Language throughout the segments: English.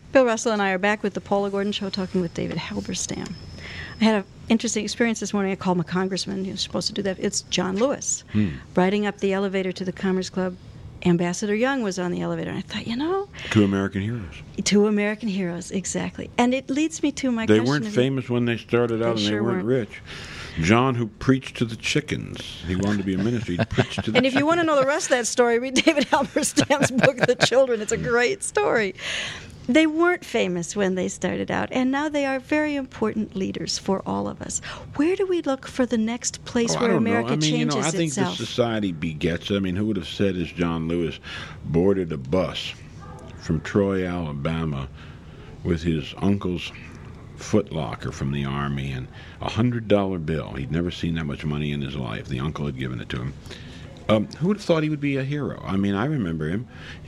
Bill Russell and I are back with the Paula Gordon Show, talking with David Halberstam. I had an interesting experience this morning. I called my congressman. He was supposed to do that. It's John Lewis. Riding up the elevator to the Commerce Club, Ambassador Young was on the elevator. And I thought, Two American heroes. Two American heroes, exactly. And it leads me to my question. They weren't famous when they started out, and they weren't rich. John, who preached to the chickens. He wanted to be a minister. He preached to the And if you want to know the rest of that story, read David Halberstam's book, The Children. It's a great story. They weren't famous when they started out, and now they are very important leaders for all of us. Where do we look for the next place where America changes itself? I think the society begets. Who would have said, as John Lewis boarded a bus from Troy, Alabama, with his uncle's footlocker from the Army and $100 bill. He'd never seen that much money in his life. The uncle had given it to him. Who would have thought he would be a hero? I remember him.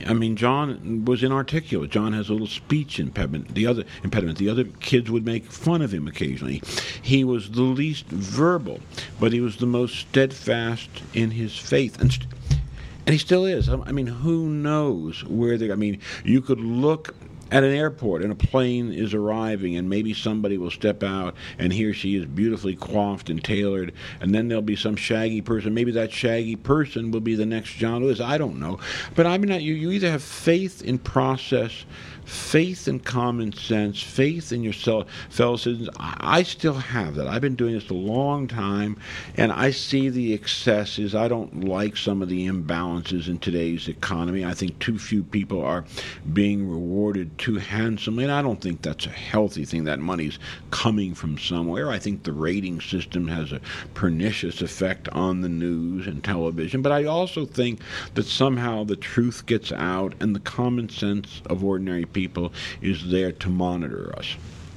John was inarticulate. John has a little speech impediment. The other kids would make fun of him occasionally. He was the least verbal, but he was the most steadfast in his faith. And he still is. Who knows where they... you could look at an airport and a plane is arriving and maybe somebody will step out and he or she is beautifully coiffed and tailored, and then there'll be some shaggy person. Maybe that shaggy person will be the next John Lewis. I don't know. But you either have faith in process, faith in common sense, faith in your fellow citizens. I still have that. I've been doing this a long time, and I see the excesses. I don't like some of the imbalances in today's economy. I think too few people are being rewarded too handsomely, and I don't think that's a healthy thing. That money's coming from somewhere. I think the rating system has a pernicious effect on the news and television, but I also think that somehow the truth gets out and the common sense of ordinary people is there to monitor us.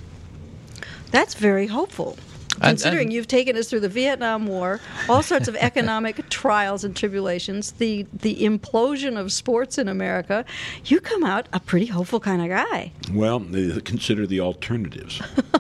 That's very hopeful. Considering you've taken us through the Vietnam War, all sorts of economic trials and tribulations, the implosion of sports in America, you come out a pretty hopeful kind of guy. Well, consider the alternatives.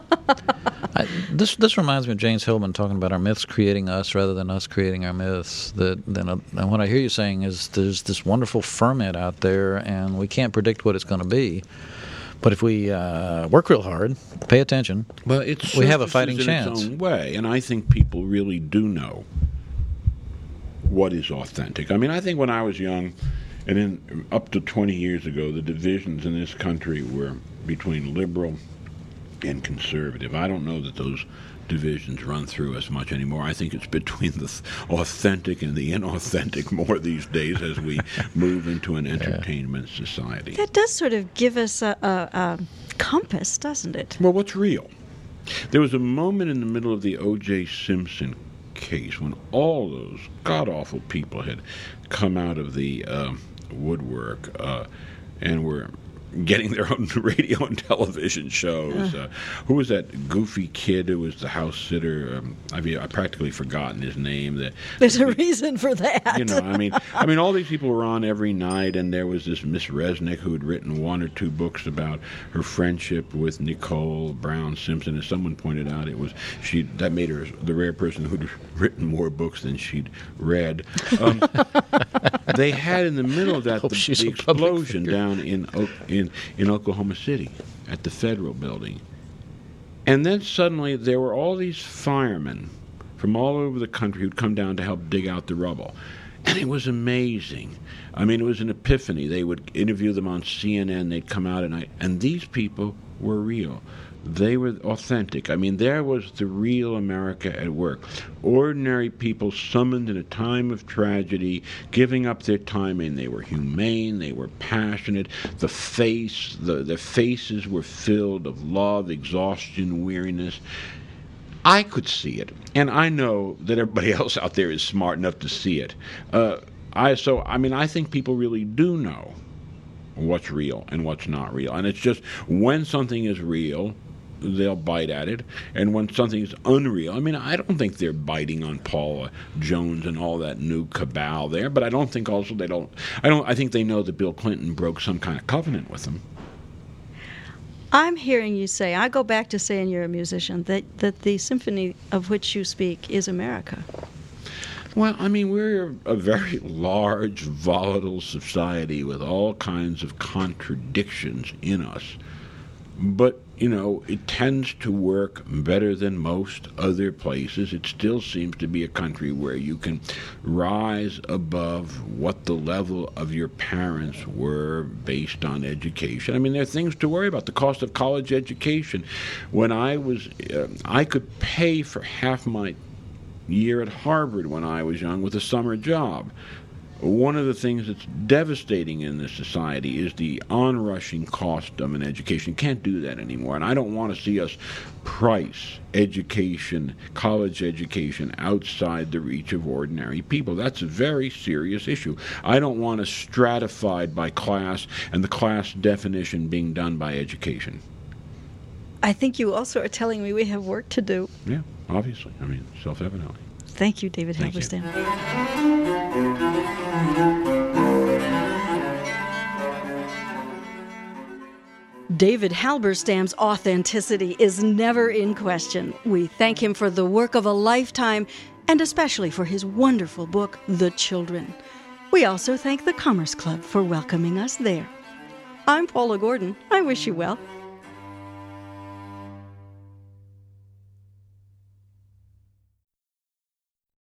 This reminds me of James Hillman talking about our myths creating us rather than us creating our myths. And what I hear you saying is there's this wonderful ferment out there, and we can't predict what it's going to be. But if we work real hard, pay attention, we have a fighting chance. In its own way, and I think people really do know what is authentic. I think when I was young, and then up to 20 years ago, the divisions in this country were between liberal and conservative. I don't know that those divisions run through us much anymore. I think it's between the authentic and the inauthentic more these days as we move into an entertainment society. That does sort of give us a compass, doesn't it? Well, what's real? There was a moment in the middle of the O.J. Simpson case when all those god-awful people had come out of the woodwork and were getting their own radio and television shows. Who was that goofy kid who was the house sitter? I've practically forgotten his name. There's a reason for that. All these people were on every night, and there was this Miss Resnick who had written one or two books about her friendship with Nicole Brown Simpson. As someone pointed out, that made her the rare person who'd written more books than she'd read. They had in the middle of that the explosion down in Oklahoma City at the Federal Building. And then suddenly there were all these firemen from all over the country who'd come down to help dig out the rubble. And it was amazing. It was an epiphany. They would interview them on CNN. They'd come out at night. And these people were real. They were authentic. There was the real America at work. Ordinary people summoned in a time of tragedy, giving up their time, and they were humane, they were passionate. Their faces were filled of love, exhaustion, weariness. I could see it, and I know that everybody else out there is smart enough to see it. I think people really do know what's real and what's not real. And it's just when something is real, they'll bite at it, and when something's unreal, I don't think they're biting on Paula Jones and all that new cabal there, but I don't think also I think they know that Bill Clinton broke some kind of covenant with them. I'm hearing you say, I go back to saying you're a musician, that the symphony of which you speak is America. Well, we're a very large, volatile society with all kinds of contradictions in us. But, it tends to work better than most other places. It still seems to be a country where you can rise above what the level of your parents were based on education. I mean, there are things to worry about. The cost of college education. When I could pay for half my year at Harvard when I was young with a summer job. One of the things that's devastating in this society is the onrushing cost of an education. Can't do that anymore. And I don't want to see us price education, college education, outside the reach of ordinary people. That's a very serious issue. I don't want us stratified by class and the class definition being done by education. I think you also are telling me we have work to do. Yeah, obviously. I mean, self-evidently. Thank you, David Halberstam. David Halberstam's authenticity is never in question. We thank him for the work of a lifetime, and especially for his wonderful book, The Children. We also thank the Commerce Club for welcoming us there. I'm Paula Gordon. I wish you well.